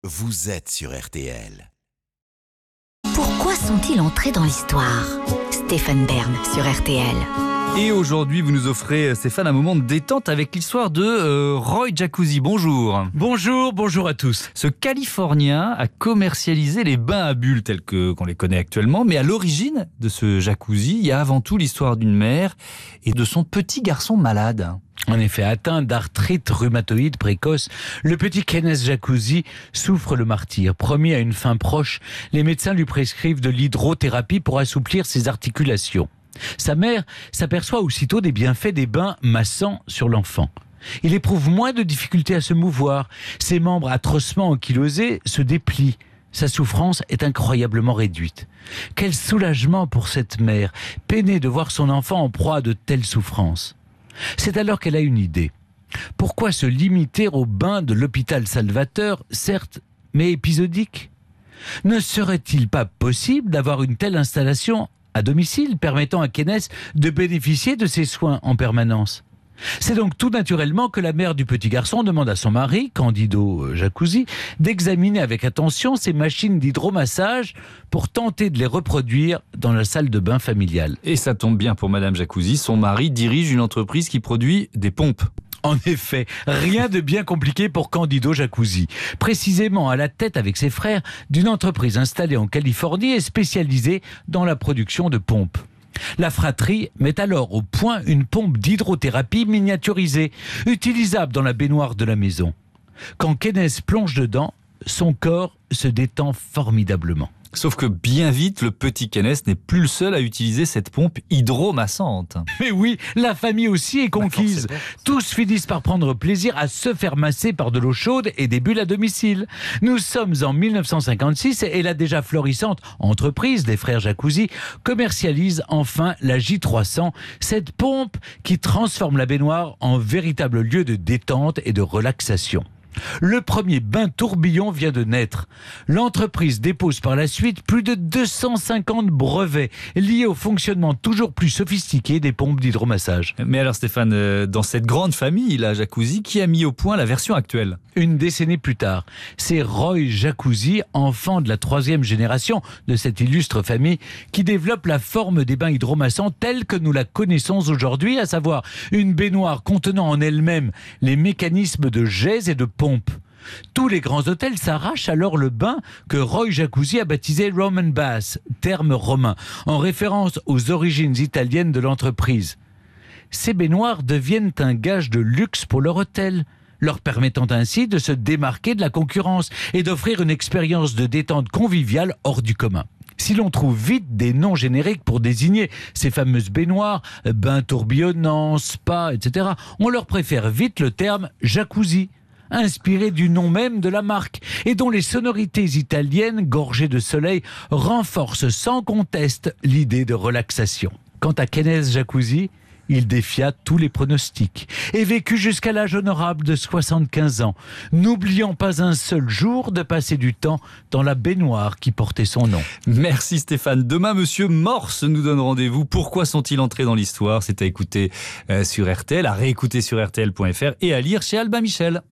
vous êtes sur RTL. Pourquoi sont-ils entrés dans l'histoire ? Stéphane Bern sur RTL. Et aujourd'hui, vous nous offrez, Stéphane, un moment de détente avec l'histoire de Roy Jacuzzi. Bonjour. Bonjour à tous. Ce Californien a commercialisé les bains à bulles tels qu'on les connaît actuellement. Mais à l'origine de ce jacuzzi, il y a avant tout l'histoire d'une mère et de son petit garçon malade. En effet, atteint d'arthrite rhumatoïde précoce, le petit Kenneth Jacuzzi souffre le martyre. Promis à une fin proche, les médecins lui prescrivent de l'hydrothérapie pour assouplir ses articulations. Sa mère s'aperçoit aussitôt des bienfaits des bains massants sur l'enfant. Il éprouve moins de difficultés à se mouvoir. Ses membres atrocement ankylosés se déplient. Sa souffrance est incroyablement réduite. Quel soulagement pour cette mère, peinée de voir son enfant en proie à de telles souffrances. C'est alors qu'elle a une idée. Pourquoi se limiter aux bains de l'hôpital Salvateur, certes, mais épisodique ? Ne serait-il pas possible d'avoir une telle installation à domicile, permettant à Kenneth de bénéficier de ses soins en permanence ? C'est donc tout naturellement que la mère du petit garçon demande à son mari, Candido Jacuzzi, d'examiner avec attention ces machines d'hydromassage pour tenter de les reproduire dans la salle de bain familiale. Et ça tombe bien pour Madame Jacuzzi, son mari dirige une entreprise qui produit des pompes. En effet, rien de bien compliqué pour Candido Jacuzzi. Précisément à la tête avec ses frères d'une entreprise installée en Californie et spécialisée dans la production de pompes. La fratrie met alors au point une pompe d'hydrothérapie miniaturisée, utilisable dans la baignoire de la maison. Quand Kenneth plonge dedans, son corps se détend formidablement. Sauf que bien vite, le petit Kenneth n'est plus le seul à utiliser cette pompe hydromassante. Mais oui, la famille aussi est conquise. Tous finissent par prendre plaisir à se faire masser par de l'eau chaude et des bulles à domicile. Nous sommes en 1956 et la déjà florissante entreprise des frères Jacuzzi commercialise enfin la J300, cette pompe qui transforme la baignoire en véritable lieu de détente et de relaxation. Le premier bain tourbillon vient de naître. L'entreprise dépose par la suite plus de 250 brevets liés au fonctionnement toujours plus sophistiqué des pompes d'hydromassage. Mais alors Stéphane, dans cette grande famille, la Jacuzzi, qui a mis au point la version actuelle ? Une décennie plus tard, c'est Roy Jacuzzi, enfant de la 3e génération de cette illustre famille, qui développe la forme des bains hydromassants telle que nous la connaissons aujourd'hui, à savoir une baignoire contenant en elle-même les mécanismes de jet et de pompe. Tous les grands hôtels s'arrachent alors le bain que Roy Jacuzzi a baptisé Roman Bath, terme romain, en référence aux origines italiennes de l'entreprise. Ces baignoires deviennent un gage de luxe pour leur hôtel, leur permettant ainsi de se démarquer de la concurrence et d'offrir une expérience de détente conviviale hors du commun. Si l'on trouve vite des noms génériques pour désigner ces fameuses baignoires, bains tourbillonnants, spa, etc., on leur préfère vite le terme jacuzzi, inspiré du nom même de la marque et dont les sonorités italiennes gorgées de soleil renforcent sans conteste l'idée de relaxation. Quant à Kenneth Jacuzzi, il défia tous les pronostics et vécut jusqu'à l'âge honorable de 75 ans, n'oubliant pas un seul jour de passer du temps dans la baignoire qui portait son nom. Merci Stéphane. Demain, Monsieur Morse nous donne rendez-vous. Pourquoi sont-ils entrés dans l'histoire ? C'est à écouter sur RTL, à réécouter sur RTL.fr et à lire chez Albin Michel.